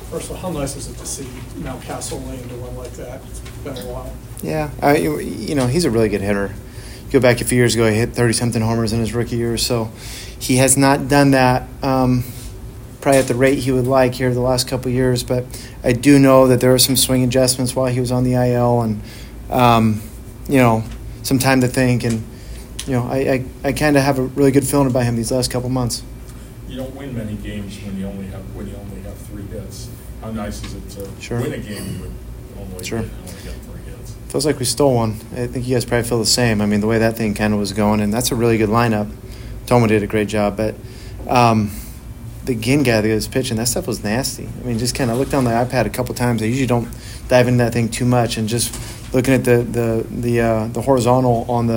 First of all, how nice is it to see Mountcastle land a one like that? It's been a while. Yeah, he's a really good hitter. Go back a few years ago, he hit 30-something homers in his rookie year, so he has not done that probably at the rate he would like here the last couple of years, but I do know that there are some swing adjustments while he was on the IL and, some time to think, and, I kind of have a really good feeling about him these last couple months. You don't win many games when you only have 3 hits. How nice is it to win a game you would only get 3 hits? Feels like we stole one. I think you guys probably feel the same. I mean, the way that thing kind of was going, and that's a really good lineup. Toma did a great job, but the Ginn guy that was pitching, that stuff was nasty. I mean, just kind of looked on the iPad a couple times. I usually don't dive into that thing too much, and just looking at the horizontal on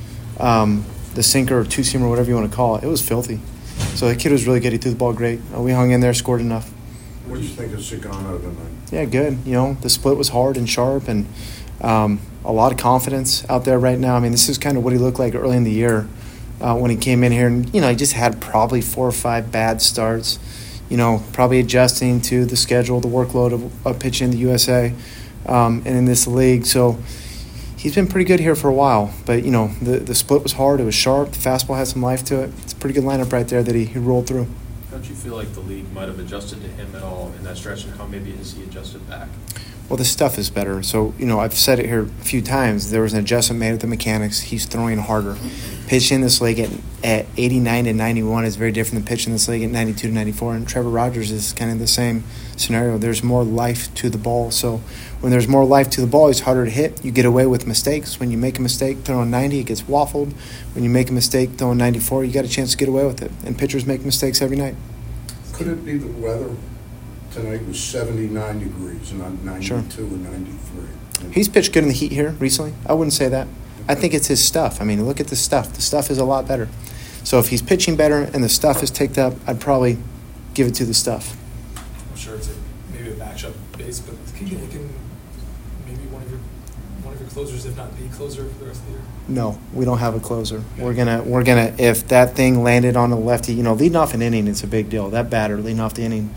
the sinker or two-seamer, whatever you want to call it, it was filthy. So the kid was really good. He threw the ball great. We hung in there, scored enough. What do you think of Cigano tonight? Yeah, good. The split was hard and sharp, and a lot of confidence out there right now. I mean, this is kind of what he looked like early in the year when he came in here. And, he just had probably 4 or 5 bad starts, probably adjusting to the schedule, the workload of pitching in the USA and in this league. So he's been pretty good here for a while. But, the split was hard. It was sharp. The fastball had some life to it. It's a pretty good lineup right there that he rolled through. Don't you feel like the league might have adjusted to him at all in that stretch, and how maybe has he adjusted back? Well, the stuff is better. So, I've said it here a few times. There was an adjustment made with the mechanics. He's throwing harder. Pitching in this league at 89 and 91 is very different than pitching in this league at 92 to 94. And Trevor Rogers is kind of the same scenario. There's more life to the ball. So when there's more life to the ball, it's harder to hit. You get away with mistakes. When you make a mistake throwing 90, it gets waffled. When you make a mistake throwing 94, you got a chance to get away with it. And pitchers make mistakes every night. Could it be the weather? Tonight was 79 degrees, not 92 or 93. He's pitched good in the heat here recently. I wouldn't say that. I think it's his stuff. I mean, look at the stuff. The stuff is a lot better. So if he's pitching better and the stuff is ticked up, I'd probably give it to the stuff. I'm sure it's maybe a matchup base, but can maybe one of your closers, if not the closer for the rest of the year? No, we don't have a closer. Okay. We're gonna if that thing landed on the lefty, leading off an inning, it's a big deal. That batter leading off the inning.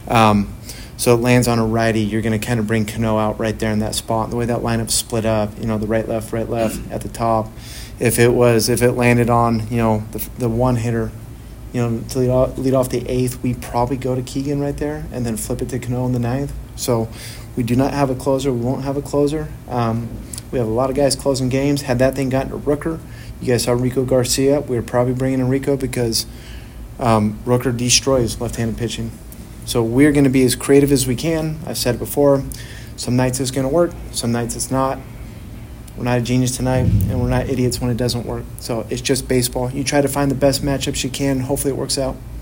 So it lands on a righty, you're going to kind of bring Cano out right there in that spot. The way that lineup's split up, the right, left at the top. If it landed on, the one hitter, to lead off the 8th, we probably go to Keegan right there and then flip it to Cano in the 9th. So we do not have a closer. We won't have a closer. We have a lot of guys closing games. Had that thing gotten to Rooker, you guys saw Rico Garcia. We were probably bringing in Rico because Rooker destroys left-handed pitching. So we're going to be as creative as we can. I've said it before. Some nights it's going to work. Some nights it's not. We're not a genius tonight, and we're not idiots when it doesn't work. So it's just baseball. You try to find the best matchups you can. Hopefully it works out.